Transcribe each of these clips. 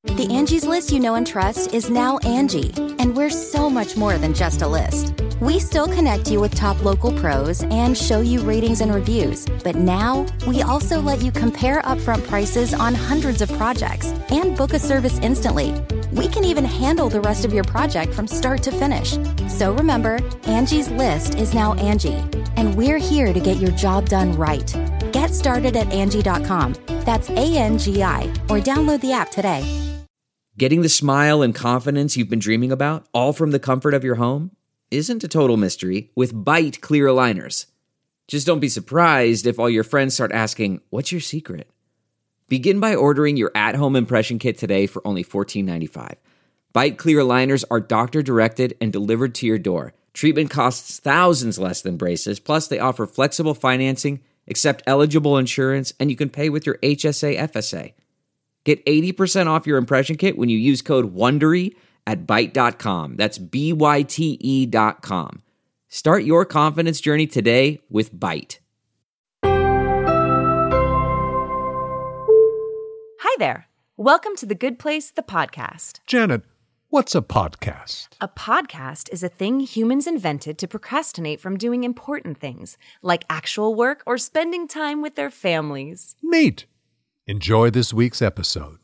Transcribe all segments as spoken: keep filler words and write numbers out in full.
The Angie's List you know and trust is now Angie, and we're so much more than just a list. We still connect you with top local pros and show you ratings and reviews, but now we also let you compare upfront prices on hundreds of projects and book a service instantly. We can even handle the rest of your project from start to finish. So remember, Angie's List is now Angie, and we're here to get your job done right. Get started at Angie dot com. That's A N G I, or download the app today. Getting the smile and confidence you've been dreaming about, all from the comfort of your home, isn't a total mystery with Byte clear aligners. Just don't be surprised if all your friends start asking, "What's your secret?" Begin by ordering your at-home impression kit today for only fourteen ninety-five. Byte clear aligners are doctor-directed and delivered to your door. Treatment costs thousands less than braces, plus they offer flexible financing, accept eligible insurance, and you can pay with your H S A F S A. Get eighty percent off your impression kit when you use code WONDERY at byte dot com. That's B Y T E dot com. Start your confidence journey today with Byte. Hi there. Welcome to The Good Place, the podcast. Janet, what's a podcast? A podcast is a thing humans invented to procrastinate from doing important things, like actual work or spending time with their families. Neat. Enjoy this week's episode.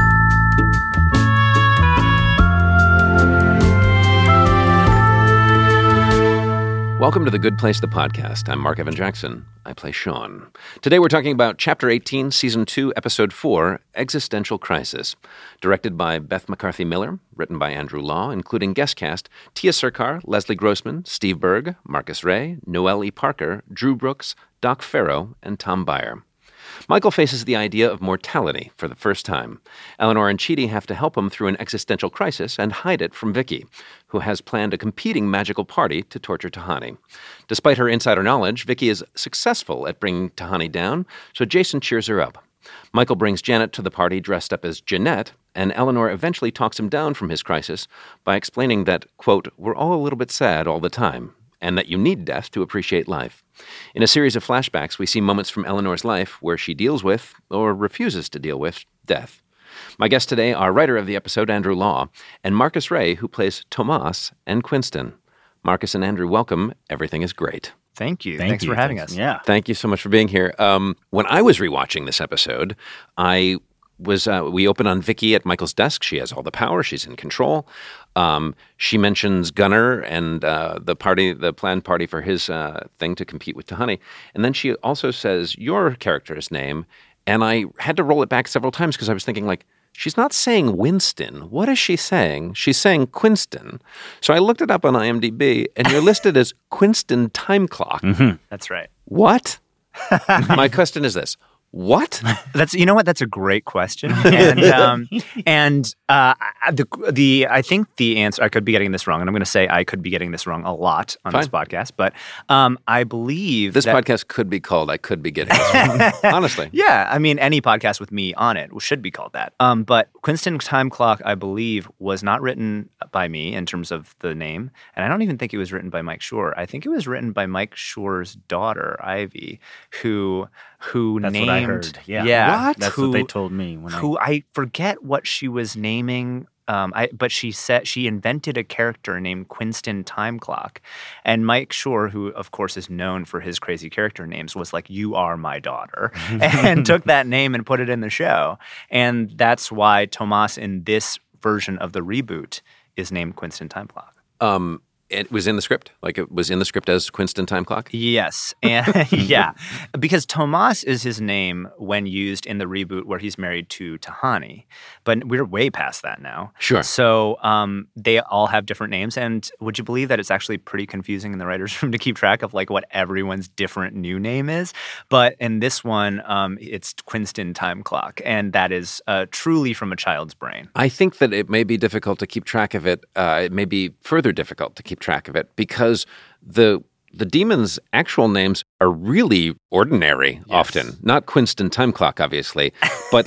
Welcome to The Good Place, the podcast. I'm Mark Evan Jackson. I play Sean. Today we're talking about Chapter eighteen, Season two, Episode four, Existential Crisis. Directed by Beth McCarthy Miller, written by Andrew Law, including guest cast Tia Sircar, Leslie Grossman, Steve Berg, Marcus Ray, Noelle E. Parker, Drew Brooks, Doc Farrow, and Tom Byer. Michael faces the idea of mortality for the first time. Eleanor and Chidi have to help him through an existential crisis and hide it from Vicky, who has planned a competing magical party to torture Tahani. Despite her insider knowledge, Vicky is successful at bringing Tahani down, so Jason cheers her up. Michael brings Janet to the party dressed up as Jeanette, and Eleanor eventually talks him down from his crisis by explaining that, quote, "We're all a little bit sad all the time, and that you need death to appreciate life." In a series of flashbacks, we see moments from Eleanor's life where she deals with, or refuses to deal with, death. My guests today are writer of the episode, Andrew Law, and Marcus Ray, who plays Tomas and Quinston. Marcus and Andrew, welcome. Everything is great. Thank you. Thank Thanks you. for having Thanks. us. Yeah. Thank you so much for being here. Um, when I was rewatching this episode, I was uh, we open on Vicky at Michael's desk. She has all the power. She's in control. Um, she mentions Gunnar and uh, the party, the planned party for his uh, thing to compete with Tahani. And then she also says your character's name. And I had to roll it back several times because I was thinking, like, she's not saying Winston. What is she saying? She's saying Quinston. So I looked it up on IMDb, and you're listed as Quinston Time Clock. Mm-hmm. That's right. What? My question is this. What? That's you know what? That's a great question, and um, and uh, the the I think the answer I could be getting this wrong, and I'm going to say I could be getting this wrong a lot on Fine. this podcast, but um, I believe This that, podcast could be called I Could Be Getting This Wrong. Honestly. Yeah, I mean, any podcast with me on it should be called that. Um, but Quinston Time Clock, I believe, was not written by me in terms of the name, and I don't even think it was written by Mike Schur. I think it was written by Mike Schur's daughter, Ivy, who who That's named. what I heard. Yeah. yeah What? That's who, what they told me when Who I forget what she was naming. Um, I, but she said she invented a character named Quinston Time Clock, and Mike Schur, who of course is known for his crazy character names, was like, "You are my daughter," and took that name and put it in the show, and that's why Tomas in this version of the reboot is named Quinston Time Clock. Um, it was in the script? Like it was in the script as Quinston Time Clock? Yes. And yeah. Because Tomas is his name when used in the reboot where he's married to Tahani. But we're way past that now. Sure. So um, they all have different names. And would you believe that it's actually pretty confusing in the writer's room to keep track of like what everyone's different new name is? But in this one, um, it's Quinston Time Clock. And that is uh, truly from a child's brain. I think that it may be difficult to keep track of it. Uh, it may be further difficult to keep track of it because the the demons' actual names are really ordinary Yes. often. Not Quinston Time Clock, obviously, but like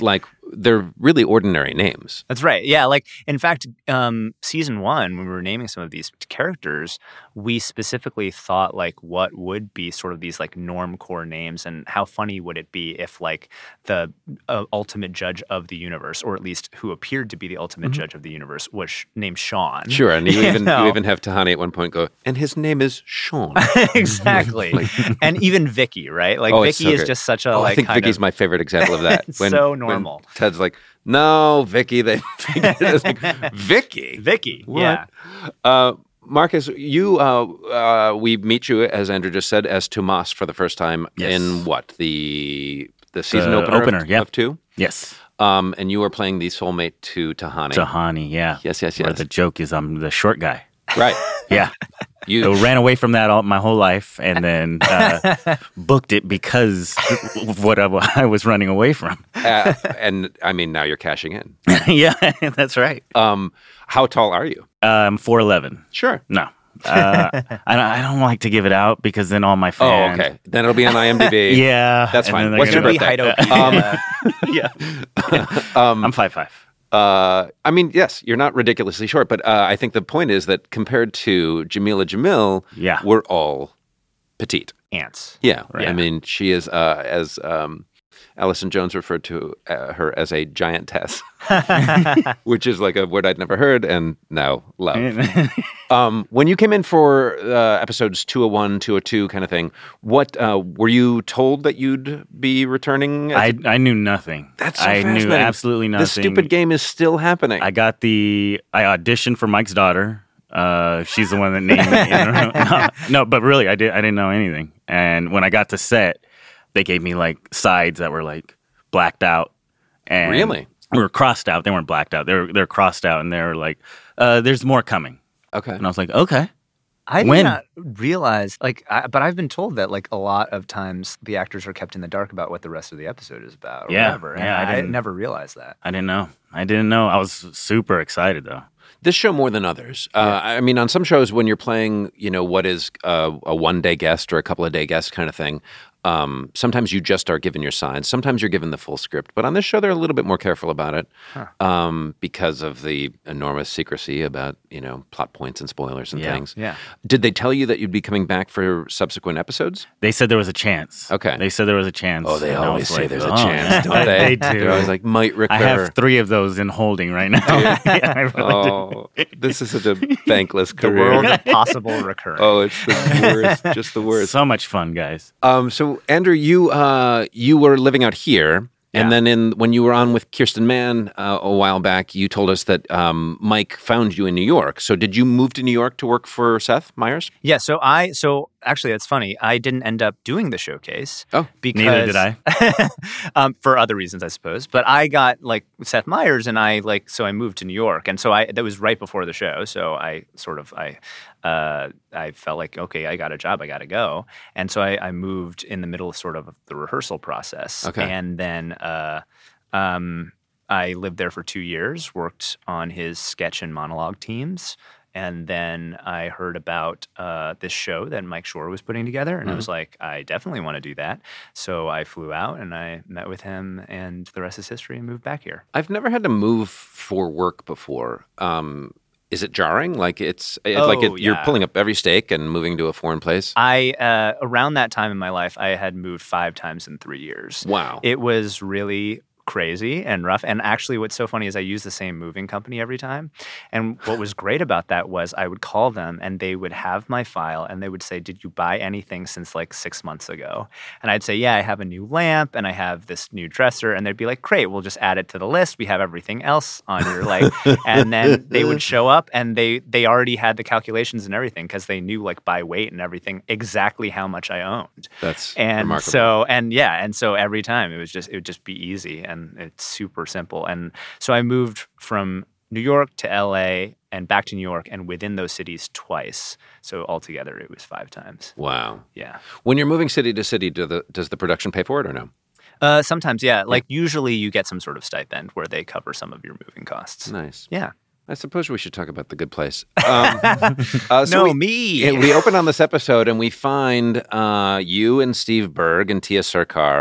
they're really ordinary names. That's right. Yeah. Like, in fact, um, season one, when we were naming some of these characters, we specifically thought, like, what would be sort of these, like, normcore names, and how funny would it be if, like, the uh, ultimate judge of the universe, or at least who appeared to be the ultimate mm-hmm. judge of the universe, was sh- named Sean. Sure. And you, you even know? you even have Tahani at one point go, and his name is Sean. Exactly. like, and even Vicky, right? Like, oh, Vicky so is great. just such a, oh, like, I think kind Vicky's of, my favorite example of that. It's when, so normal. When Ted's like, no, Vicky. They it's like, Vicky. Vicky. What? Yeah. Uh, Marcus, you uh, uh, we meet you, as Andrew just said, as Tomas for the first time yes. in what the the season the opener, opener of, yeah. of two. Yes. Um, and you are playing the soulmate to Tahani. Tahani, yeah. Yes, yes, yes. Where the joke is I'm the short guy. Right. Yeah. You I ran away from that all my whole life, and then uh, booked it because of what I, I was running away from. uh, and I mean, now you're cashing in. Yeah, that's right. Um, how tall are you? Um, four eleven. Sure. No. Uh, I, don't, I don't like to give it out because then all my fans. Oh, okay. Then it'll be on IMDb. Yeah. That's and fine. then What's they're your It's birthday? gonna be Heidoki. Yeah. um, I'm five five. Uh, I mean, yes, you're not ridiculously short, but uh, I think the point is that compared to Jamila Jamil, yeah. we're all petite. Ants. Yeah. Right. I mean, she is, uh, as um, Allison Jones referred to uh, her as a giantess, which is like a word I'd never heard and now love. um, when you came in for uh, episodes two oh one, two oh two kind of thing, what uh, were you told that you'd be returning? I, I knew nothing. That's so I fascinating. knew absolutely nothing. This stupid game is still happening. I got the, I auditioned for Mike's daughter. Uh, she's the one that named me. no, no, but really, I, did, I didn't know anything. And when I got to set, they gave me like sides that were like blacked out. And really? They were crossed out. They weren't blacked out. They were, they were crossed out, and they were like, uh, there's more coming. Okay. And I was like, okay. I did When? not realize, like, I, but I've been told that, like, a lot of times the actors are kept in the dark about what the rest of the episode is about, or Yeah, whatever. And yeah, I I, didn't- never realized that. I didn't know. I didn't know. I was super excited, though. This show more than others. Uh, I mean, on some shows when you're playing, you know, what is uh, a one-day guest or a couple-of-day guest kind of thing, um, sometimes you just are given your signs. Sometimes you're given the full script. But on this show, they're a little bit more careful about it Huh. um, because of the enormous secrecy about, you know, plot points and spoilers and Yeah. things. Yeah. Did they tell you that you'd be coming back for subsequent episodes? They said there was a chance. Okay. They said there was a chance. Oh, they and I always was say like, there's a oh, chance, don't they? they? They do. They're always like, might recur. I have three of those in holding right now. yeah, I really oh, this is such a thankless The career. world of possible recurrence. Oh, it's the worst. Just the do. worst. So much fun, guys. Um, so Andrew, you uh, you were living out here, and Yeah. then in when you were on with Kirsten Mann uh, a while back, you told us that um, Mike found you in New York. So did you move to New York to work for Seth Meyers? Yeah, so I so actually that's funny. I didn't end up doing the showcase. Oh, because neither did I. um, for other reasons, I suppose. But I got like Seth Meyers, and I like so I moved to New York, and so I that was right before the show. So I sort of I uh, I felt like okay, I got a job, I got to go, and so I, I moved in the middle of sort of the rehearsal process, Okay. and then. Uh, um, I lived there for two years, worked on his sketch and monologue teams. And then I heard about uh, this show that Mike Shore was putting together. And I was like, I definitely want to do that. So I flew out and I met with him, and the rest is history, and moved back here. I've never had to move for work before. Um, is it jarring? Like it's it, Oh, like it, you're yeah. pulling up every stake and moving to a foreign place. I, uh, around that time in my life, I had moved five times in three years. Wow. It was really crazy and rough. And actually, what's so funny is I use the same moving company every time. And what was great about that was I would call them and they would have my file and they would say, did you buy anything since like six months ago? And I'd say, yeah, I have a new lamp and I have this new dresser. And they'd be like, great, we'll just add it to the list. We have everything else on your like, and then they would show up and they they already had the calculations and everything because they knew like by weight and everything exactly how much I owned. That's And remarkable. so, and yeah, and so every time it was just, it would just be easy and it's super simple. And so I moved from New York to L A and back to New York and within those cities twice. So altogether it was five times. Wow. Yeah. When you're moving city to city, do the, does the production pay for it or no? Uh, sometimes, yeah. Like usually you get some sort of stipend where they cover some of your moving costs. Nice. Yeah. I suppose we should talk about The Good Place. Um, uh, so No, we, me. yeah, we open on this episode and we find uh, you and Steve Berg and Tia Sarkar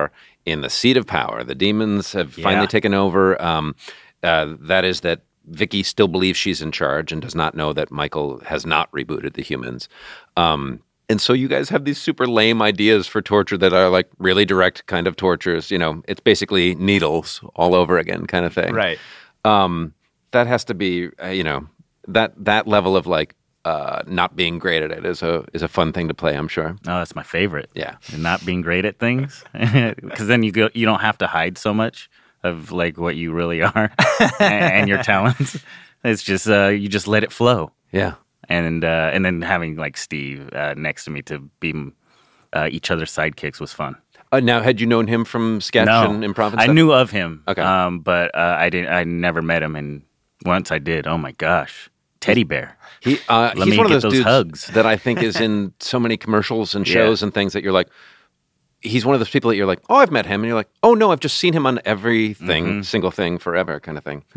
in the seat of power. The demons have Yeah. finally taken over. Um, uh, that is that Vicky still believes she's in charge and does not know that Michael has not rebooted the humans. Um, and so you guys have these super lame ideas for torture that are like really direct kind of tortures. You know, it's basically needles all over again kind of thing. Right. Um, that has to be, uh, you know, that that level of like uh, not being great at it is a is a fun thing to play, I'm sure. Oh, that's my favorite. Yeah. And not being great at things, because then you go, you don't have to hide so much of like what you really are and, and your talents. It's just uh, you just let it flow. Yeah. And uh, and then having like Steve uh, next to me to be uh, each other's sidekicks was fun. Uh, now, had you known him from sketch No, and improv and I stuff? knew of him. Okay. Um, but uh, I didn't. I never met him, and once I did, oh my gosh, teddy bear. He, uh, Let he's me one of get those those dudes hugs. that I think is in so many commercials and Yeah. shows and things that you're like, he's one of those people that you're like, oh, I've met him. And you're like, oh, no, I've just seen him on everything, Mm-hmm. single thing, forever kind of thing.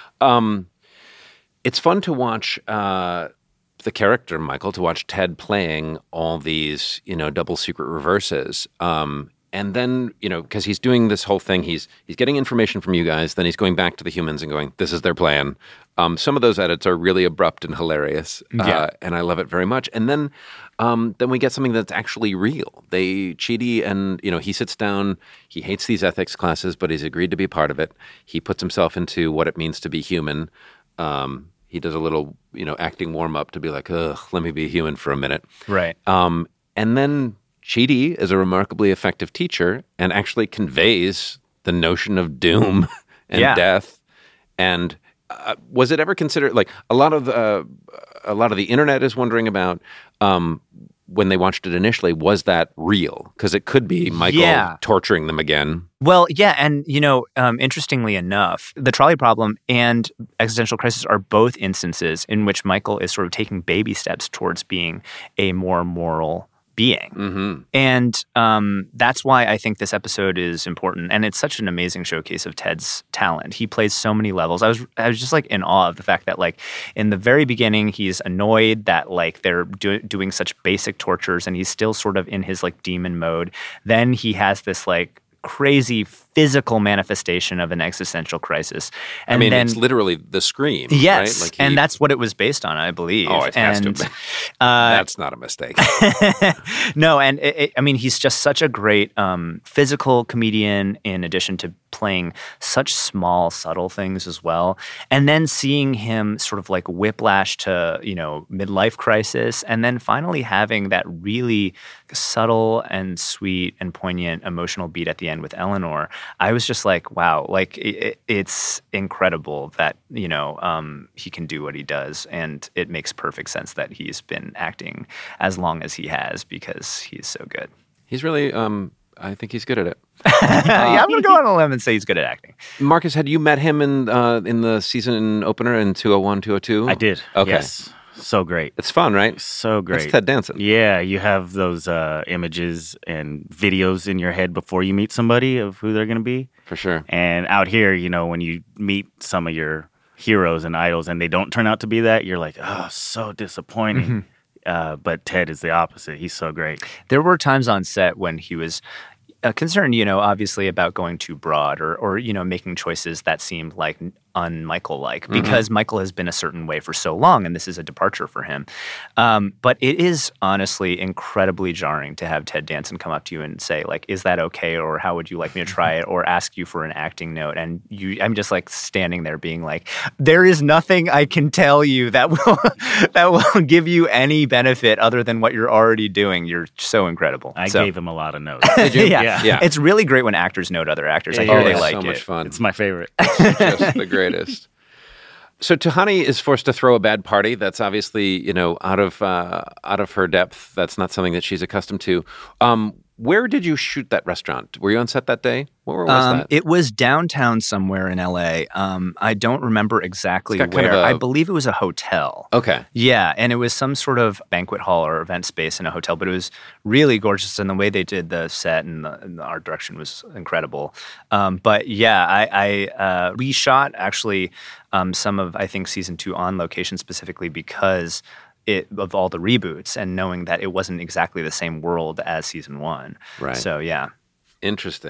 Um, it's fun to watch uh, the character, Michael, to watch Ted playing all these, you know, double secret reverses. Um, and then, you know, because he's doing this whole thing, he's he's getting information from you guys, then he's going back to the humans and going, this is their plan. Um, some of those edits are really abrupt and hilarious, uh, Yeah. and I love it very much. And then, um, then we get something that's actually real. They, Chidi, and you know, he sits down. He hates these ethics classes, but he's agreed to be part of it. He puts himself into what it means to be human. Um, he does a little, you know, acting warm up to be like, ugh, let me be human for a minute. Right. Um, and then Chidi is a remarkably effective teacher and actually conveys the notion of doom and Yeah. death. And uh, was it ever considered like a lot of uh, a lot of the internet is wondering about um, when they watched it initially? Was that real? Because it could be Michael Yeah. torturing them again. Well, yeah, and you know, um, interestingly enough, the trolley problem and existential crisis are both instances in which Michael is sort of taking baby steps towards being a more moral being. Mm-hmm. And um, that's why I think this episode is important. And it's such an amazing showcase of Ted's talent. He plays so many levels. I was I was just like in awe of the fact that like in the very beginning, he's annoyed that like they're do- doing such basic tortures and he's still sort of in his like demon mode. Then he has this like crazy physical manifestation of an existential crisis. And I mean, then, it's literally the scream. yes, right? Like he- and that's what it was based on, I believe. Oh, it has to and, be. Uh, That's not a mistake. no, and it, it, I mean, he's just such a great um, physical comedian in addition to playing such small, subtle things as well. And then seeing him sort of like whiplash to, you know, midlife crisis, and then finally having that really subtle and sweet and poignant emotional beat at the end with Eleanor. I was just like, wow, like it, it's incredible that, you know, um, he can do what he does. And it makes perfect sense that he's been acting as long as he has because he's so good. He's really, um, I think he's good at it. yeah, I'm going to go on a limb and say he's good at acting. Marcus, had you met him in uh, in the season opener in two oh one, two oh two? I did. Okay. Yes. So great. It's fun, right? So great. That's Ted Danson. Yeah, you have those uh, images and videos in your head before you meet somebody of who they're going to be. For sure. And out here, you know, when you meet some of your heroes and idols and they don't turn out to be that, you're like, oh, so disappointing. Mm-hmm. Uh, but Ted is the opposite. He's so great. There were times on set when he was uh, concerned, you know, obviously about going too broad or, or you know, making choices that seemed like un-Michael-like because mm-hmm. Michael has been a certain way for so long and this is a departure for him. Um, but it is honestly incredibly jarring to have Ted Danson come up to you and say, like, is that okay? Or how would you like me to try it? Or ask you for an acting note. And you, I'm just like standing there being like, there is nothing I can tell you that will that will give you any benefit other than what you're already doing. You're so incredible. I so, gave him a lot of notes. Did you? yeah. Yeah. Yeah. It's really great when actors note other actors. I Yeah, hear yeah, they yeah. like so it. much fun. It's my favorite. Just the greatest. So Tahani is forced to throw a bad party. That's obviously, you know, out of uh, out of her depth. That's not something that she's accustomed to. Um, where did you shoot that restaurant? Were you on set that day? Where was Um, that? it was downtown somewhere in L A. Um, I don't remember exactly It's got kind where. of a- I believe it was a hotel. Okay. Yeah, and it was some sort of banquet hall or event space in a hotel, but it was really gorgeous, and the way they did the set and the, and the art direction was incredible. Um, but yeah, I, I uh, reshot actually um, some of, I think, season two on location specifically because it, of all the reboots and knowing that it wasn't exactly the same world as season one. Right. So yeah. Interesting.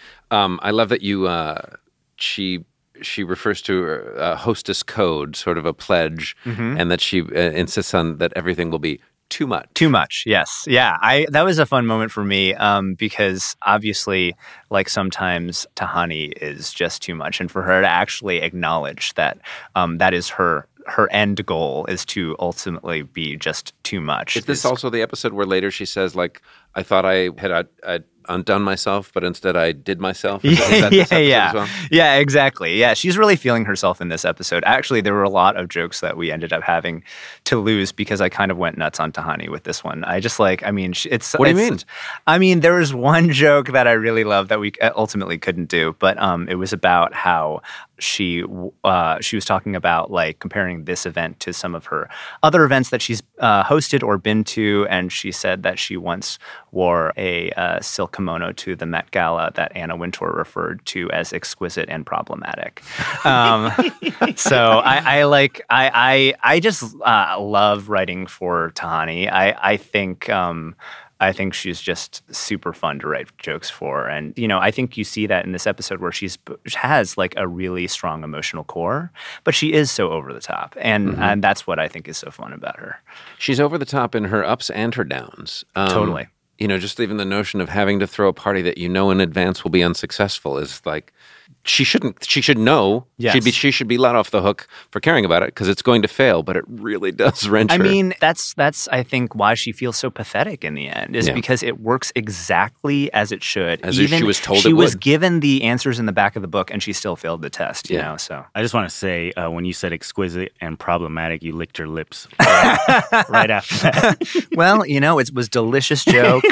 Um, I love that you. Uh, she she refers to a hostess code, sort of a pledge, Mm-hmm. and that she uh, insists on that everything will be too much. Too much, yes. Yeah, I that was a fun moment for me um, because obviously, like sometimes Tahani is just too much. And for her to actually acknowledge that um, that is her her end goal is to ultimately be just too much. Is this also the episode where later she says, like, I thought I had uh, I'd undone myself, but instead I did myself? Is, is that this yeah, episode yeah. as well? Yeah, exactly. Yeah, she's really feeling herself in this episode. Actually, there were a lot of jokes that we ended up having to lose because I kind of went nuts on Tahani with this one. I just like, I mean, sh- it's... What do you it's, mean? I mean, there was one joke that I really loved that we ultimately couldn't do, but um, it was about how she uh, she was talking about like comparing this event to some of her other events that she's uh, hosted or been to, and she said that she once wore a uh, silk kimono to the Met Gala that Anna Wintour referred to as exquisite and problematic. Um, so I, I like I I, I just uh, love writing for Tahani. I I think. Um, I think she's just super fun to write jokes for. And, you know, I think you see that in this episode where she's has like a really strong emotional core, but she is so over the top. And Mm-hmm. and that's what I think is so fun about her. She's over the top in her ups and her downs. Um, Totally. You know, just even the notion of having to throw a party that you know in advance will be unsuccessful is like, she shouldn't, she should know. Yes. She'd be, she should be let off the hook for caring about it because it's going to fail, but it really does wrench I her. mean, that's that's I think why she feels so pathetic in the end is Yeah. because it works exactly as it should. As if she was told she it was would. given the answers in the back of the book and she still failed the test, you Yeah. know, so. I just want to say, uh, when you said exquisite and problematic, you licked your lips right, right after that. Well, you know, it was delicious joke.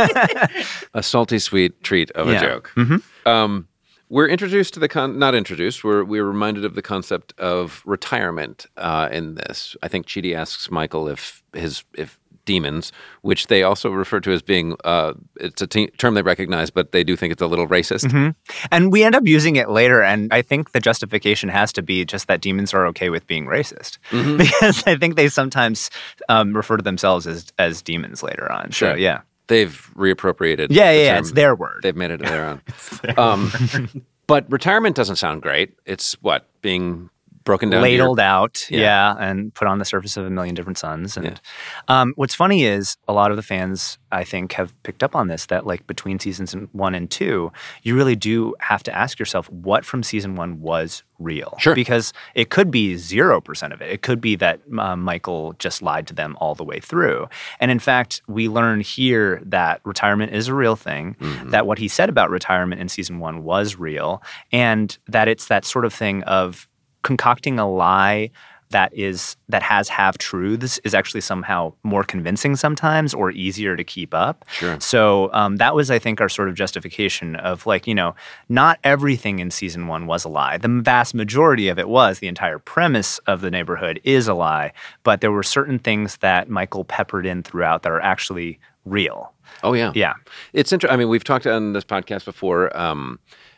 A salty, sweet treat of a Yeah. joke. Mm-hmm. Um, we're introduced to the con, not introduced. We're we're reminded of the concept of retirement uh, in this. I think Chidi asks Michael if his if demons, which they also refer to as being uh, it's a te- term they recognize, but they do think it's a little racist. Mm-hmm. And we end up using it later, and I think the justification has to be just that demons are okay with being racist, Mm-hmm. because I think they sometimes um, refer to themselves as as demons later on. Sure. So yeah, They've reappropriated. yeah, the yeah, yeah. term. It's their word. They've made it their own. um, but retirement doesn't sound great. It's what, being broken down to your- Ladled out, Yeah. yeah. and put on the surface of a million different suns. And um, what's funny is a lot of the fans, I think, have picked up on this, that like between seasons one and two, you really do have to ask yourself what from season one was real. Sure. Because it could be zero percent of it. It could be that uh, Michael just lied to them all the way through. And in fact, we learn here that retirement is a real thing, Mm-hmm. that what he said about retirement in season one was real, and that it's that sort of thing of concocting a lie that is that has half truths is actually somehow more convincing sometimes or easier to keep up. Sure. So um, that was, I think, our sort of justification of like, you know, not everything in season one was a lie. The vast majority of it was. The entire premise of the neighborhood is a lie, but there were certain things that Michael peppered in throughout that are actually real. Oh, yeah. Yeah. It's interesting. I mean, we've talked on this podcast before. Um,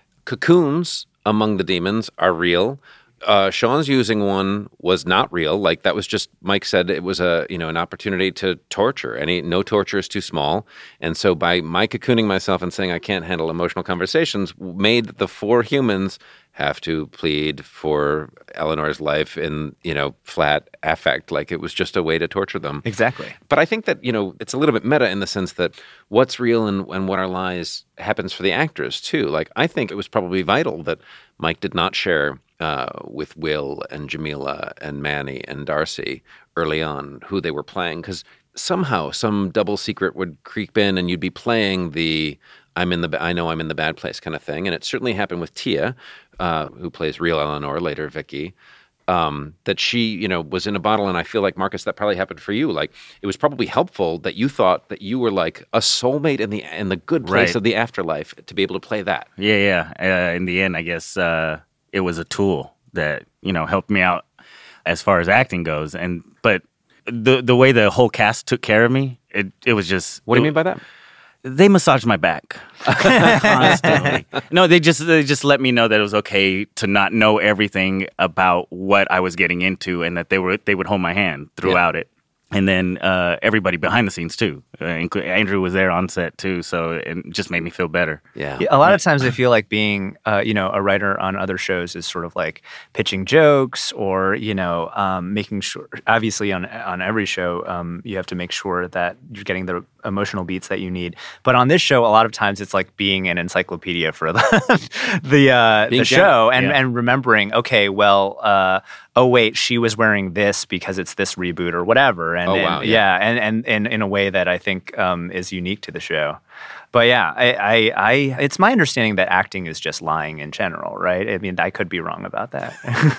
cocoons among the demons are real. Uh, Sean's using one was not real. Like that was just, Mike said it was a, you know, an opportunity to torture. Any, no torture is too small. And so by my cocooning myself and saying I can't handle emotional conversations made the four humans have to plead for Eleanor's life in, you know, flat affect. Like it was just a way to torture them. Exactly. But I think that, you know, it's a little bit meta in the sense that what's real and, and what are lies happens for the actors too. Like I think it was probably vital that Mike did not share uh, with Will and Jamila and Manny and Darcy early on who they were playing, because somehow some double secret would creep in and you'd be playing the I'm in the I know I'm in the bad place kind of thing. And it certainly happened with Tia, uh, who plays real Eleanor, later Vicky. Um, that she, you know, was in a bottle, and I feel like, Marcus, that probably happened for you. Like, it was probably helpful that you thought that you were like a soulmate in the in the good place Right. of the afterlife to be able to play that. Yeah, yeah. Uh, in the end, I guess uh, it was a tool that, you know, helped me out as far as acting goes. And but the the way the whole cast took care of me, it it was just. What do you it- mean by that? They massaged my back constantly. No, they just they just let me know that it was okay to not know everything about what I was getting into, and that they were they would hold my hand throughout it. And then uh, everybody behind the scenes too. Uh, inclu- Andrew was there on set too, so it just made me feel better. Yeah. Yeah, a lot of times I feel like being, uh, you know, a writer on other shows is sort of like pitching jokes or, you know, um, making sure. Obviously, on on every show, um, you have to make sure that you're getting the emotional beats that you need. But on this show, a lot of times it's like being an encyclopedia for the the, uh, the show and yeah. and remembering. Okay, well, uh, oh wait, she was wearing this because it's this reboot or whatever. And, Oh, and wow, yeah. yeah, and, and and in a way that I think um, is unique to the show. But yeah, I, I, I, it's my understanding that acting is just lying in general, right? I mean, I could be wrong about that.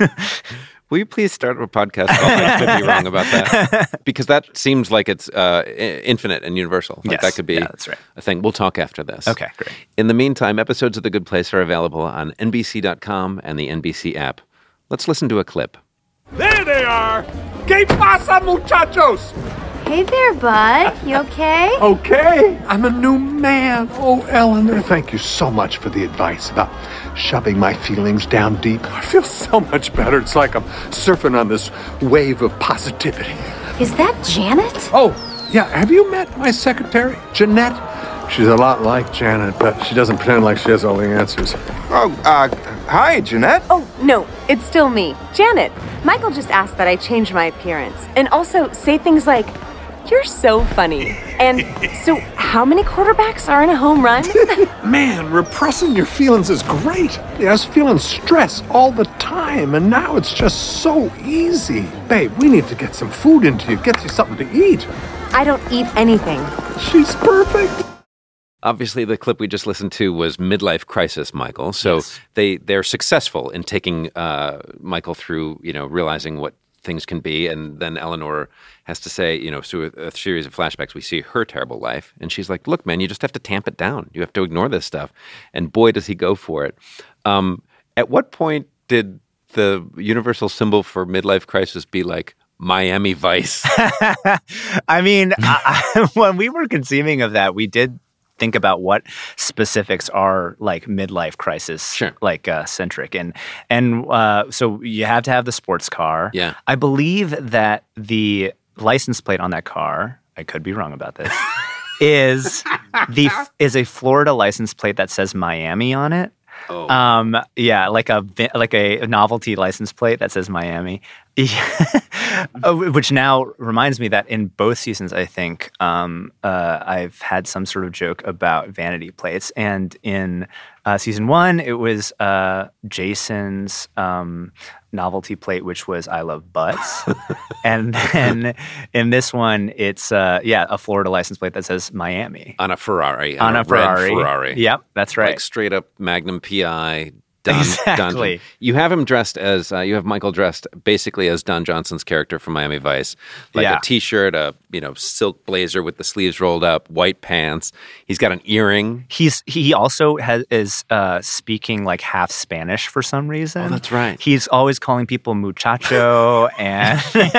Will you please start a podcast called I Could Be Wrong About That? Because that seems like it's uh, i- infinite and universal. Like Yes, that could be yeah, that's right. a thing. We'll talk after this. Okay, great. In the meantime, episodes of The Good Place are available on N B C dot com and the N B C app. Let's listen to a clip. There they are! ¿Qué pasa, muchachos? Hey there, bud. You okay? Okay, I'm a new man. Oh, Eleanor, thank you so much for the advice about shoving my feelings down deep. I feel so much better. It's like I'm surfing on this wave of positivity. Is that Janet? Oh, yeah, have you met my secretary, Jeanette? She's a lot like Janet, but she doesn't pretend like she has all the answers. Oh, uh, hi, Jeanette. Oh, no, it's still me, Janet. Michael just asked that I change my appearance and also say things like, "You're so funny." And so, how many quarterbacks are in a home run? Man, repressing your feelings is great. Yeah, I was feeling stress all the time, and now it's just so easy. Babe, we need to get some food into you, get you something to eat. I don't eat anything. She's perfect. Obviously, the clip we just listened to was Midlife Crisis, Michael. So Yes. they, they're successful in taking uh, Michael through, you know, realizing what things can be. And then Eleanor has to say, you know, through a, a series of flashbacks, we see her terrible life. And she's like, look, man, you just have to tamp it down. You have to ignore this stuff. And boy, does he go for it. Um, at what point did the universal symbol for midlife crisis be like Miami Vice? I mean, I, when we were conceiving of that, we did think about what specifics are like midlife crisis, Sure. like uh, centric, and and uh, so you have to have the sports car. Yeah. I believe that the license plate on that car, I could be wrong about this, is the is a Florida license plate that says Miami on it. Oh. Um, yeah, like a vi- like a novelty license plate that says Miami, Uh, which now reminds me that in both seasons, I think um, uh, I've had some sort of joke about vanity plates, and in uh, season one, it was uh, Jason's um, novelty plate, which was "I love butts," and then in this one, it's uh, yeah a Florida license plate that says Miami On a Ferrari. on a, red Ferrari. Ferrari. Yep, that's right. Like straight up Magnum P I. Don, Exactly. Don, you have him dressed as uh, you have Michael dressed basically as Don Johnson's character from Miami Vice, like Yeah. a T-shirt, a you know silk blazer with the sleeves rolled up, white pants. He's got an earring. He's he also has is uh, speaking like half Spanish for some reason. Oh, that's right. He's always calling people muchacho and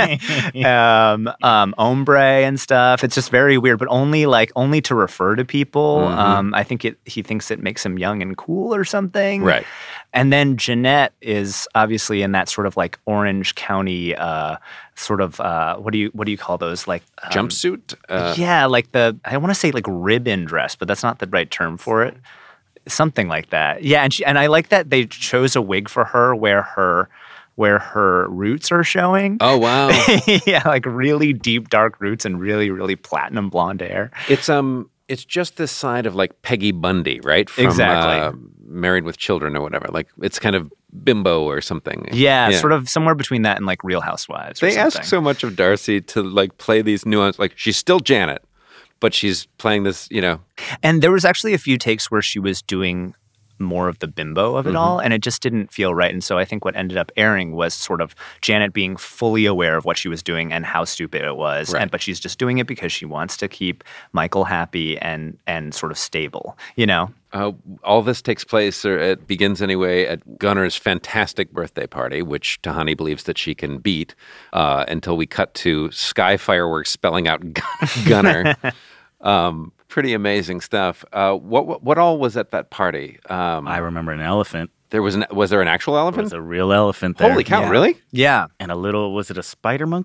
um, um, hombre and stuff. It's just very weird, but only like only to refer to people. Mm-hmm. Um, I think it he thinks it makes him young and cool or something. Right. And then Jeanette is obviously in that sort of like Orange County uh, sort of uh, what do you what do you call those like um, Jumpsuit. Uh, yeah, like the I want to say like ribbon dress, but that's not the right term for it. Something like that. Yeah, and she, and I like that they chose a wig for her where her where her roots are showing. Oh wow! Yeah, like really deep dark roots and really really platinum blonde hair. It's um, it's just this side of like Peggy Bundy, right? From, Exactly. Uh, Married with Children or whatever. Like it's kind of bimbo or something. Yeah, sort of somewhere between that and like Real Housewives. Or They something. ask so much of Darcy to like play these nuances. Like she's still Janet, but she's playing this, you know. And there was actually a few takes where she was doing more of the bimbo of it Mm-hmm. all, and it just didn't feel right. And so I think what ended up airing was sort of Janet being fully aware of what she was doing and how stupid it was, Right. and but she's just doing it because she wants to keep Michael happy and and sort of stable, you know. Uh, all this takes place, or it begins anyway, at Gunner's fantastic birthday party, which Tahani believes that she can beat, uh, until we cut to Sky Fireworks spelling out Gunner. um, pretty amazing stuff. Uh, what, what what all was at that party? Um, I remember an elephant. there was an was there an actual There elephant? was a real elephant there. Holy cow! Yeah. Really? Yeah. And a little, was it a spider monkey?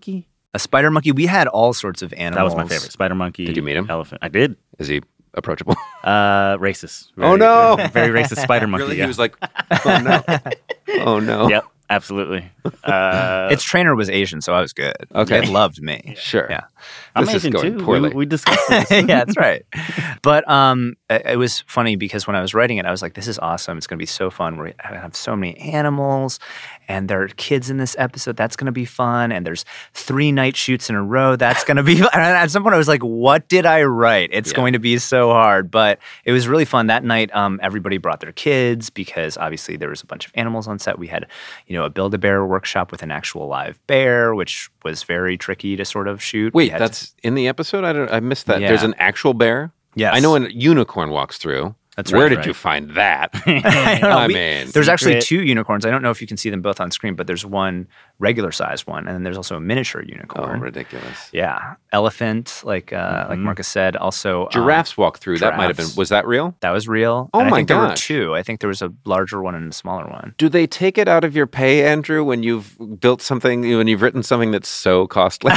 A spider monkey. We had all sorts of animals. That was my favorite. Spider monkey. Did you meet him? Elephant. I did. Is he approachable? Uh, racist. Very, Oh, no. Very racist spider monkey. Really? Yeah. He was like, oh, no. Oh, no. Yep. Absolutely. Uh, Its trainer was Asian, so I was good. Okay. It loved me. Sure. Yeah. I'm This is Asian going too. poorly. We, we discussed this. Yeah, that's right. But um, it, it was funny because when I was writing it, I was like, this is awesome. It's going to be so fun. We're going to have so many animals, and there are kids in this episode. That's going to be fun. And there's three night shoots in a row. That's going to be fun. And at some point, I was like, what did I write? It's Yeah. going to be so hard. But it was really fun. That night, um, everybody brought their kids because obviously there was a bunch of animals on set. We had, you know, a Build-A-Bear workshop with an actual live bear, which was very tricky to sort of shoot. We Wait, had that's in the episode? I don't. I missed that. Yeah. There's an actual bear? Yes. I know a unicorn walks through. That's Where right, did right. you find that? I, I We- mean, there's actually secret. two unicorns. I don't know if you can see them both on screen, but there's one regular sized one, and then there's also a miniature oh, unicorn. ridiculous. Yeah, elephant, like uh, like Marcus said. Also, um, Giraffes walk through. That might have been. giraffes. Was that real? that was real. Oh And I my think there were gosh. two. I think there was a larger one and a smaller one. Do they take it out of your pay, Andrew, when you've built something, when you've written something that's so costly?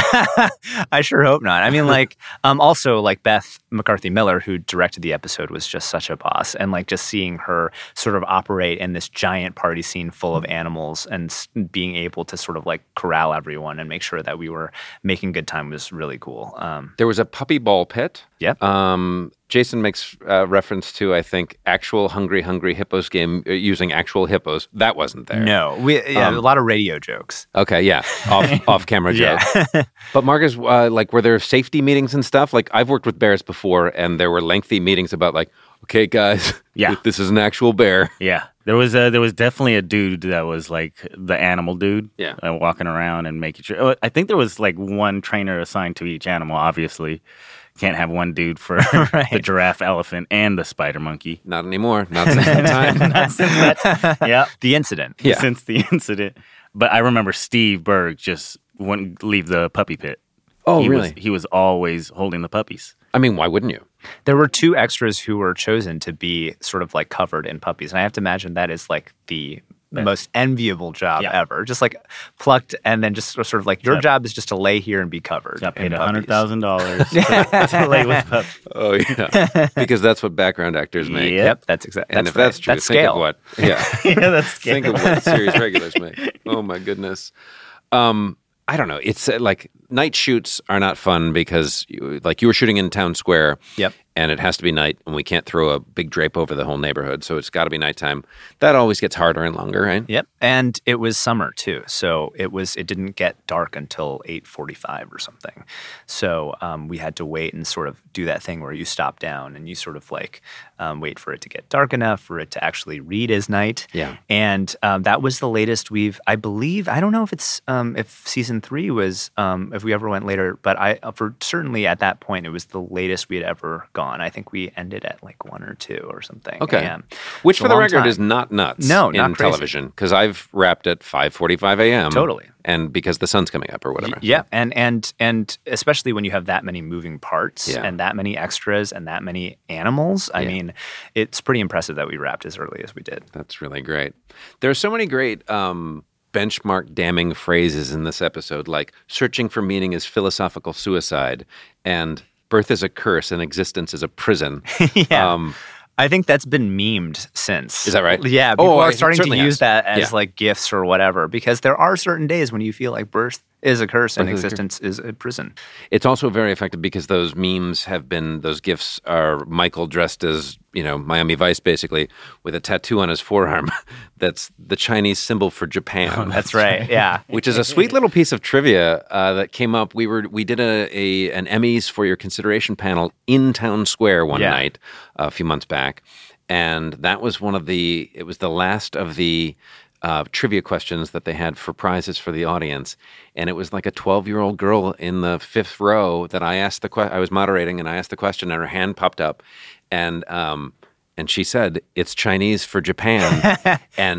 I sure hope not. I mean, like, um, also like Beth McCarthy Miller, who directed the episode, was just such a boss, and like just seeing her sort of operate in this giant party scene full of animals and s- being able to sort of like corral everyone and make sure that we were making good time was really cool. Um, There was a puppy ball pit. Yep. Um, Jason makes uh, reference to, I think, actual Hungry Hungry Hippos game uh, using actual hippos. That wasn't there. no, we yeah, Um, a lot of radio jokes. Okay, yeah, off off camera joke. Yeah. But Marcus, uh, like, were there safety meetings and stuff? Like, I've worked with bears before, and there were lengthy meetings about, like, okay, guys, Yeah. this is an actual bear. Yeah, there was a, there was definitely a dude that was like the animal dude, Yeah. uh, walking around and making sure. oh, I think there was like one trainer assigned to each animal. Obviously, can't have one dude for the giraffe, elephant, and the spider monkey. Not anymore. Not since that time. Not since that, yeah, The incident. Yeah. since the incident. But I remember Steve Berg just wouldn't leave the puppy pit. Oh, he really? Was, he was always holding the puppies. I mean, why wouldn't you? There were two extras who were chosen to be sort of like covered in puppies. And I have to imagine that is like the Best. most enviable job Yeah. ever. Just like plucked and then just sort of like your Yep. job is just to lay here and be covered. Got in paid puppies. hundred thousand dollars to lay with puppies. Oh, yeah. Because that's what background actors make. Yep. Yep, that's exactly. And if that's true, that's think scale. of what. Yeah. Yeah, that's Think of what series regulars make. Oh, my goodness. Um, I don't know. It's uh, like night shoots are not fun because, you, like, you were shooting in Town Square. Yep. And it has to be night, and we can't throw a big drape over the whole neighborhood, so it's got to be nighttime. That always gets harder and longer, right? Yep, and it was summer too, so it was it didn't get dark until eight forty-five or something. So um, we had to wait and sort of do that thing where you stop down and you sort of like um, wait for it to get dark enough for it to actually read as night. Yeah. And um, that was the latest we've, I believe. I don't know if it's um, if season three was um, if we ever went later, but I for certainly at that point it was the latest we had ever gone. I think we ended at like one or two or something. Okay. A M. Which, It's a for the long record, time. is not nuts No, in not crazy. television, because I've wrapped at five forty-five a.m. Totally. And because the sun's coming up or whatever. Yeah, and and and especially when you have that many moving parts Yeah. and that many extras and that many animals, I Yeah. mean, it's pretty impressive that we wrapped as early as we did. That's really great. There are so many great um, benchmark damning phrases in this episode, like searching for meaning is philosophical suicide and birth is a curse and existence is a prison. Yeah. Um, I think that's been memed since. Is that right? Yeah, Oh, people I- are it starting to certainly use has. that as Yeah. like gifts or whatever because there are certain days when you feel like birth is a curse and Birth is a curse. existence is a prison. It's also very effective because those memes have been, those gifs are Michael dressed as, you know, Miami Vice basically, with a tattoo on his forearm that's the Chinese symbol for Japan. That's right. Yeah. Which is a sweet little piece of trivia uh, that came up. We were we did a, a an Emmys for Your Consideration panel in Town Square one Yeah. night a few months back, and that was one of the. It was the last of the uh, trivia questions that they had for prizes for the audience, and it was like a twelve-year-old girl in the fifth row that I asked the que- I was moderating, and I asked the question, and her hand popped up, and um and she said it's Chinese for Japan, and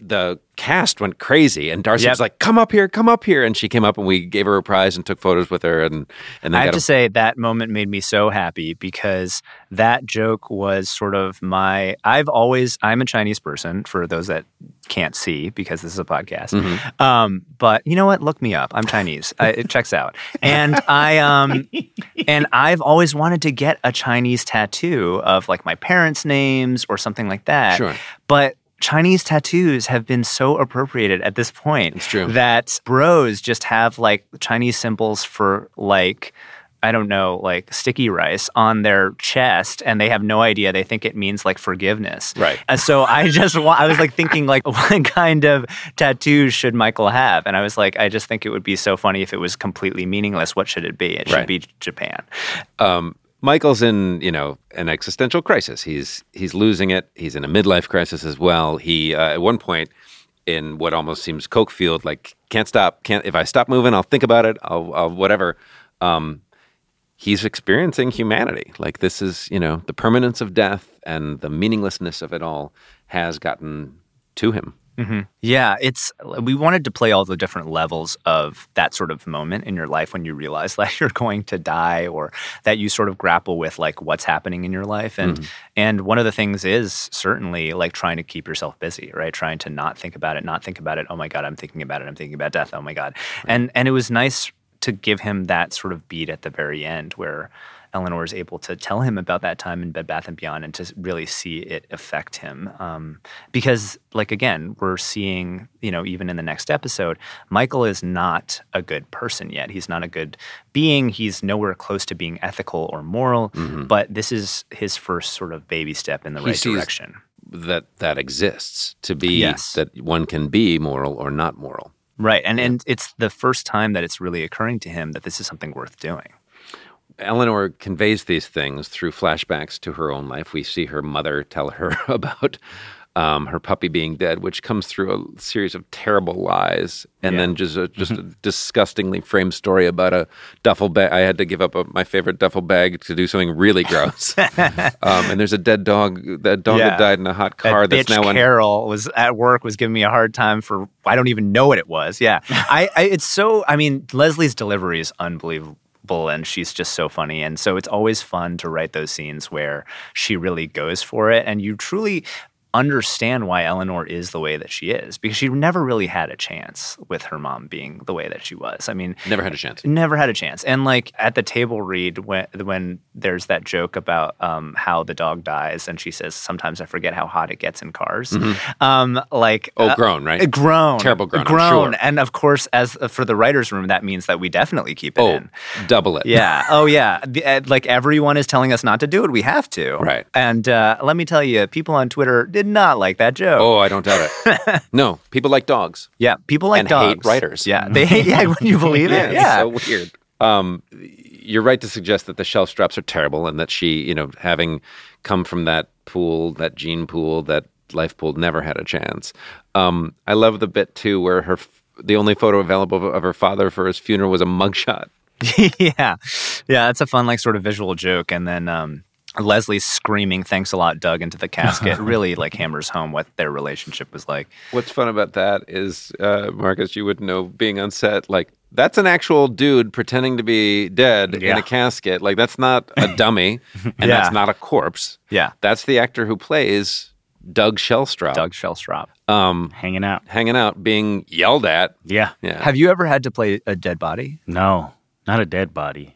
the cast went crazy, and Darcy Yep. was like, "Come up here, come up here," and she came up, and we gave her a prize and took photos with her, and and then I have got to a, say that moment made me so happy because that joke was sort of my. I've always I'm a Chinese person for those that can't see because this is a podcast. Mm-hmm. Um, but you know what? Look me up. I'm Chinese. I, it checks out. And I um and I've always wanted to get a Chinese tattoo of like my parents' names or something like that. Sure. But Chinese tattoos have been so appropriated at this point It's true. that bros just have like Chinese symbols for like, I don't know, like sticky rice on their chest, and they have no idea. They think it means like forgiveness. Right. And so I just, wa- I was like thinking like, what kind of tattoos should Michael have? And I was like, I just think it would be so funny if it was completely meaningless. What should it be? It should Right. be Japan. Um, Michael's in, you know, an existential crisis. He's he's losing it. He's in a midlife crisis as well. He uh, at one point, in what almost seems Cokefield, like can't stop. Can't if I stop moving, I'll think about it. I'll, I'll whatever. Um, he's experiencing humanity. Like this is, you know, the permanence of death and the meaninglessness of it all has gotten to him. Mm-hmm. Yeah, it's we wanted to play all the different levels of that sort of moment in your life when you realize that you're going to die, or that you sort of grapple with like what's happening in your life. And Mm-hmm. and one of the things is certainly like trying to keep yourself busy, right? Trying to not think about it, not think about it. Oh my God, I'm thinking about it. I'm thinking about death. Oh my God. And and it was nice to give him that sort of beat at the very end where Eleanor is able to tell him about that time in Bed Bath and Beyond and to really see it affect him. Um, because, like, again, we're seeing, you know, even in the next episode, Michael is not a good person yet. He's not a good being. He's nowhere close to being ethical or moral. Mm-hmm. But this is his first sort of baby step in the He right sees direction. That that exists to be Yes. that one can be moral or not moral. Right. And, and it's the first time that it's really occurring to him that this is something worth doing. Eleanor conveys these things through flashbacks to her own life. We see her mother tell her about um, her puppy being dead, which comes through a series of terrible lies, and Yeah. then just a, just a disgustingly framed story about a duffel bag. I had to give up a, my favorite duffel bag to do something really gross. um, and there's a dead dog. That dog Yeah. that died in a hot car. That that's bitch now on. Carol was at work was giving me a hard time for I don't even know what it was. Yeah, I, I it's so I mean Leslie's delivery is unbelievable. And she's just so funny. And so it's always fun to write those scenes where she really goes for it. And you truly understand why Eleanor is the way that she is, because she never really had a chance with her mom being the way that she was. I mean, Never had a chance. Never had a chance. And like at the table read, when when there's that joke about um, how the dog dies, and she says, "Sometimes I forget how hot it gets in cars." Mm-hmm. Um, like Oh, uh, grown, right? Grown, Terrible grown, I'm grown. sure. And of course, as uh, for the writers' room, that means that we definitely keep it Oh, in. double it. Yeah. Oh, yeah. The, uh, like everyone is telling us not to do it. We have to. Right. And uh, let me tell you, people on Twitter did not like that joke. Oh, I don't doubt it. No, people like dogs. Yeah. People like and dogs. hate writers. Yeah. They hate. Yeah. Would you believe it? Yeah, it's so weird. Um, you're right to suggest that the shelf straps are terrible, and that she, you know, having come from that pool, that gene pool, that life pool, never had a chance. Um, I love the bit too where her the only photo available of, of her father for his funeral was a mugshot. yeah. Yeah. It's a fun, like, sort of visual joke. And then um, Leslie screaming, "Thanks a lot, Doug," into the casket really, like, hammers home what their relationship was like. What's fun about that is, uh, Marcus, you would know, being on set, like, that's an actual dude pretending to be dead Yeah. in a casket. Like, that's not a dummy, and Yeah. that's not a corpse. Yeah. That's the actor who plays Doug Shellstrop. Doug Shellstrop. Um, Hanging out. hanging out, being yelled at. Yeah. Yeah. Have you ever had to play a dead body? No, not a dead body.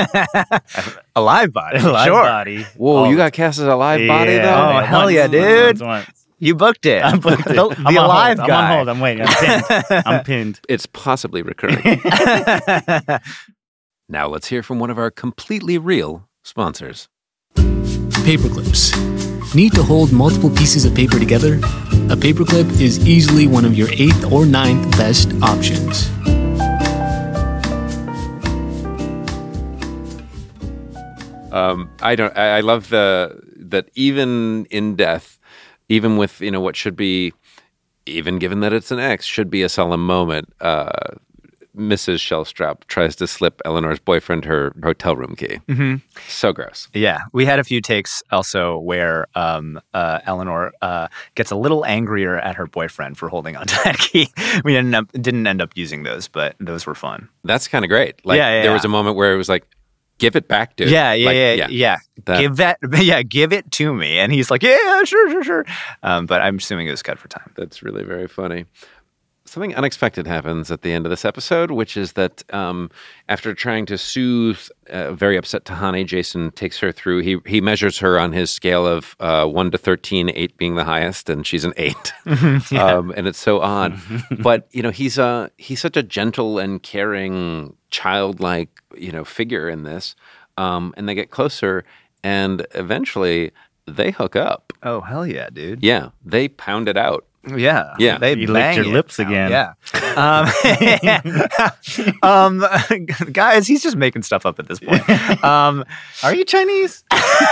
A live body. Live sure. body. Whoa, Oh, you got cast as a live body, yeah, though? Oh, yeah, hell once, yeah, once, dude. once, once. You booked it. I'm booked it. The, I'm the on live hold. guy. I'm on hold. I'm waiting. I'm pinned. I'm pinned. It's possibly recurring. Now let's hear from one of our completely real sponsors. Paperclips. Need to hold multiple pieces of paper together? A paperclip is easily one of your eighth or ninth best options. Um, I don't. I, I love the that even in death, even with, you know, what should be, even given that it's an ex, should be a solemn moment. Uh, Missus Shellstrop tries to slip Eleanor's boyfriend her hotel room key. Mm-hmm. So gross. Yeah. We had a few takes also where um, uh, Eleanor uh, gets a little angrier at her boyfriend for holding onto that key. We didn't, up, didn't end up using those, but those were fun. That's kind of great. Like, yeah, yeah, there yeah. was a moment where it was like, give it back, dude. Yeah, yeah, like, yeah, yeah. yeah. That, give that, yeah, give it to me. And he's like, yeah, sure, sure, sure. Um, but I'm assuming it was cut for time. That's really very funny. Something unexpected happens at the end of this episode, which is that um, after trying to soothe a very upset Tahani, Jason takes her through. He he measures her on his scale of uh, one to thirteen, eight being the highest, and she's an eight. Mm-hmm, yeah. um, and it's so odd. But you know, he's a he's such a gentle and caring, childlike you know figure in this. Um, and they get closer, and eventually they hook up. Oh hell yeah, dude! Yeah, they pound it out. Yeah. Yeah. They You bang licked your it. lips again. Yeah. Um, um, guys, he's just making stuff up at this point. Um, Are you Chinese?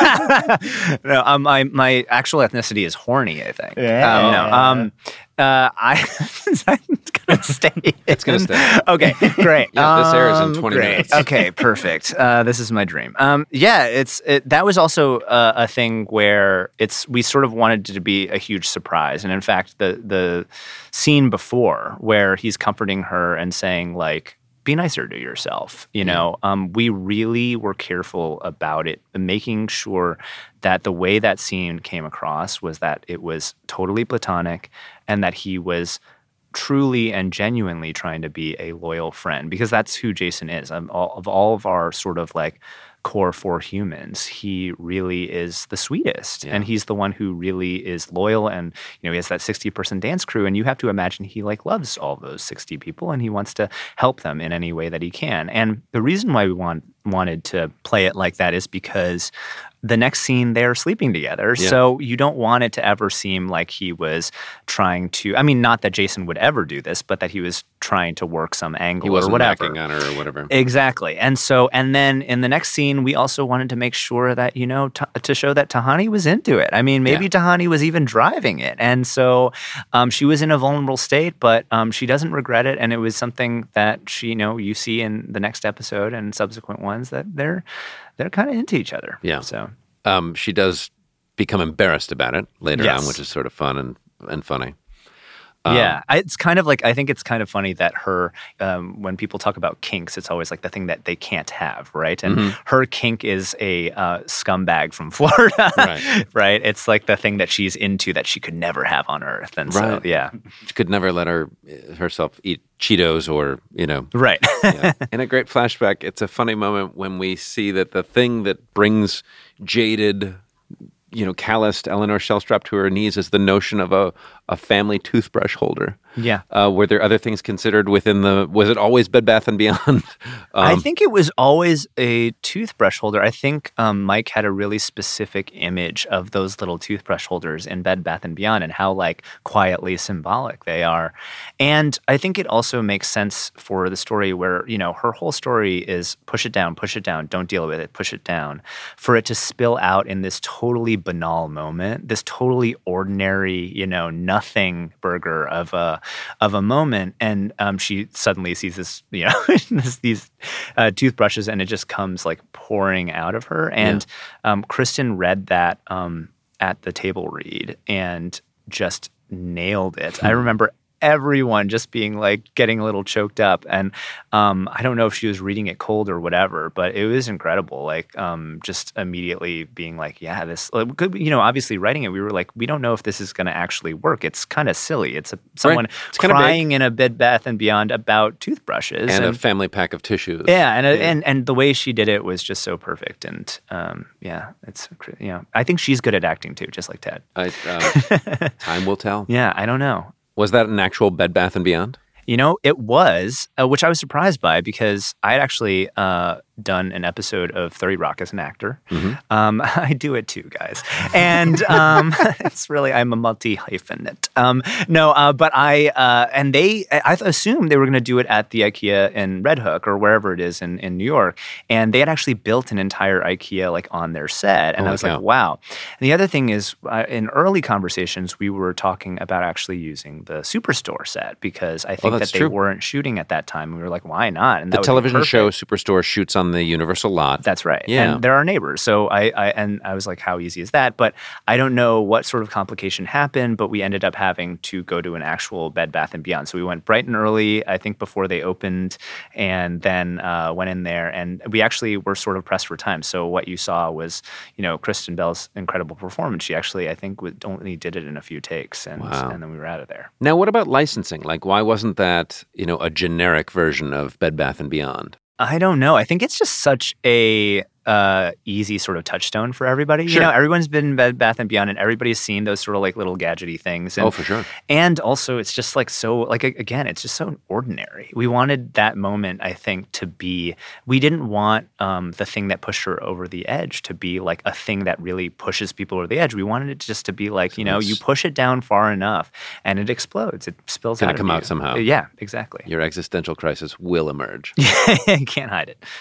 no, um, my, my actual ethnicity is horny, I think. Yeah. Um, no. Um, uh, I, I'm going to stay. It's going to stay. Okay, great. Yeah, this airs in Um, twenty great. minutes. Okay, perfect. Uh, this is my dream. Um, yeah, it's it, that was also uh, a thing where it's we sort of wanted it to be a huge surprise, and in fact, the the scene before where he's comforting her and saying like, be nicer to yourself. You know, um, we really were careful about it, making sure that the way that scene came across was that it was totally platonic and that he was truly and genuinely trying to be a loyal friend, because that's who Jason is. Um, all, of all of our sort of like core four humans, he really is the sweetest. Yeah. And he's the one who really is loyal. And, you know, he has that sixty person dance crew. And you have to imagine he like loves all those sixty people and he wants to help them in any way that he can. And the reason why we want wanted to play it like that is because the next scene they're sleeping together. Yeah. So you don't want it to ever seem like he was trying to, I mean, not that Jason would ever do this, but that he was trying to work some angle He wasn't or whatever. backing on her or whatever. Exactly. And so, and then in the next scene, we also wanted to make sure that, you know, t- to show that Tahani was into it. I mean, maybe Yeah. Tahani was even driving it. And so um, she was in a vulnerable state, but um, she doesn't regret it. And it was something that she, you know, you see in the next episode and subsequent ones that they're, they're kind of into each other. Yeah. So. Um, she does become embarrassed about it later Yes. on, which is sort of fun and, and funny. Um, yeah, I, it's kind of like, I think it's kind of funny that her, um, when people talk about kinks, it's always like the thing that they can't have, right? And Mhm. her kink is a uh, scumbag from Florida, Right. right? It's like the thing that she's into that she could never have on Earth. And so, Right. yeah. She could never let her herself eat Cheetos or, you know. Right. Yeah. In a great flashback, it's a funny moment when we see that the thing that brings jaded, you know, calloused Eleanor Shellstrop to her knees is the notion of a, a family toothbrush holder. Yeah. Uh, were there other things considered within the, was it always Bed Bath and Beyond? um, I think it was always a toothbrush holder. I think um, Mike had a really specific image of those little toothbrush holders in Bed Bath and Beyond and how like quietly symbolic they are. And I think it also makes sense for the story where, you know, her whole story is push it down, push it down, don't deal with it, push it down, for it to spill out in this totally banal moment, this totally ordinary, you know, nothing burger of a of a moment, and um, she suddenly sees this, you know, this, these uh, toothbrushes, and it just comes like pouring out of her. And um, Kristen read that um, at the table read and just nailed it. I remember everyone just being like getting a little choked up, and um, I don't know if she was reading it cold or whatever, but it was incredible. Like um, just immediately being like, yeah, this, like, could, you know, obviously writing it, we were like, we don't know if this is going to actually work. It's kind of silly. It's a, someone Right. It's kinda crying in a Bed Bath and Beyond about toothbrushes and, a family pack of tissues. yeah, and, and and the way she did it was just so perfect, and um, yeah, it's you know, I think she's good at acting too, just like Ted. I, uh, time will tell. Yeah, I don't know. Was that an actual Bed Bath and Beyond? You know, it was, uh, which I was surprised by because I had actually uh, done an episode of thirty Rock as an actor. Mm-hmm. Um, I do it too, guys. And um, it's really, I'm a multi-hyphenate. Um, no, uh, but I, uh, and they, I assumed they were going to do it at the IKEA in Red Hook or wherever it is in, in New York. And they had actually built an entire IKEA like on their set. And oh I was God. like, wow. And the other thing is, uh, in early conversations, we were talking about actually using the Superstore set because I think oh, that they true. weren't shooting at that time. We were like, why not? And the that television show Superstore shoots on the Universal lot. That's right. Yeah. And they're our neighbors. So I, I, and I was like, how easy is that? But I don't know what sort of complication happened, but we ended up having to go to an actual Bed Bath and Beyond. So we went bright and early, I think before they opened, and then uh, went in there. And we actually were sort of pressed for time. So what you saw was, you know, Kristen Bell's incredible performance. She actually, I think, only did it in a few takes, and, wow. and then we were out of there. Now, what about licensing? Like, why wasn't that, you know, a generic version of Bed Bath and Beyond? I don't know. I think it's just such a uh, easy sort of touchstone for everybody. Sure. You know, everyone's been Bed Bath and Beyond, and everybody's seen those sort of like little gadgety things. And, oh, for sure. And also, it's just like so, like again, it's just so ordinary. We wanted that moment, I think, to be. We didn't want um, the thing that pushed her over the edge to be like a thing that really pushes people over the edge. We wanted it just to be like, you know, you push it down far enough, and it explodes. It spills it's gonna out. Come of out you. somehow. Yeah, exactly. Your existential crisis will emerge. Can't hide it.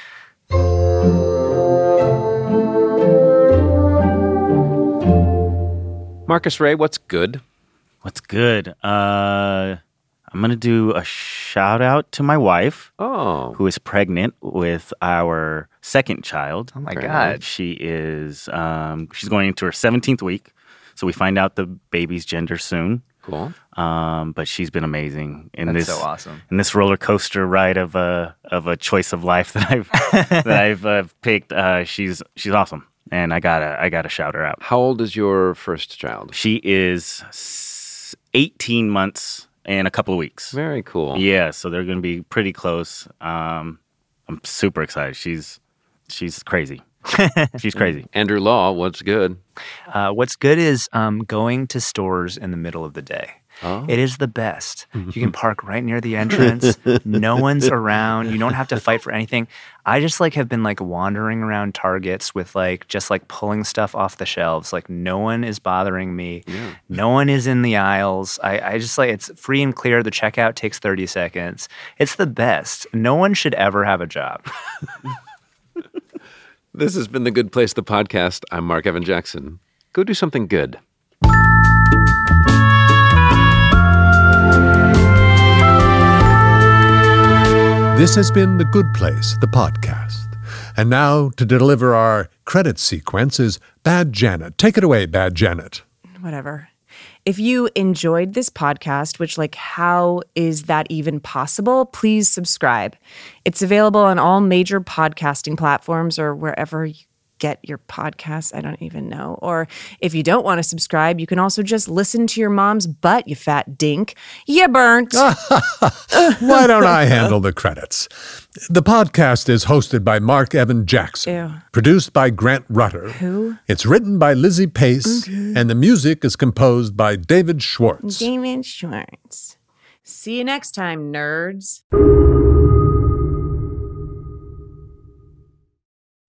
Marcus Ray, what's good? What's good? Uh, I'm going to do a shout out to my wife, oh. who is pregnant with our second child. Oh, my Very God. Nice. She is, um, she's going into her seventeenth week. So we find out the baby's gender soon. Cool. Um, but she's been amazing in That's this so awesome. in this roller coaster ride of a of a choice of life that I've that I've uh, picked. Uh, she's she's awesome, and I gotta I gotta shout her out. How old is your first child? She is eighteen months and a couple of weeks. Very cool. Yeah, so they're gonna be pretty close. Um, I'm super excited. She's she's crazy. She's crazy. Andrew Law, what's good? Uh, what's good is um, going to stores in the middle of the day. Oh. It is the best. You can park right near the entrance. No one's around. You don't have to fight for anything. I just like have been like wandering around Targets with like just like pulling stuff off the shelves. Like no one is bothering me. Yeah. No one is in the aisles. I, I just like it's free and clear. The checkout takes thirty seconds. It's the best. No one should ever have a job. This has been The Good Place, the podcast. I'm Mark Evan Jackson. Go do something good. This has been The Good Place, the podcast. And now, to deliver our credit sequence is Bad Janet. Take it away, Bad Janet. Whatever. If you enjoyed this podcast, which, like, how is that even possible? Please subscribe. It's available on all major podcasting platforms or wherever you get your podcasts. I don't even know. Or if you don't want to subscribe, you can also just listen to your mom's butt, you fat dink. You burnt. Why don't I handle the credits? The podcast is hosted by Mark Evan Jackson. Ew. Produced by Grant Rutter. Who? It's written by Lizzie Pace. Okay. And the music is composed by David Schwartz. David Schwartz. See you next time, nerds.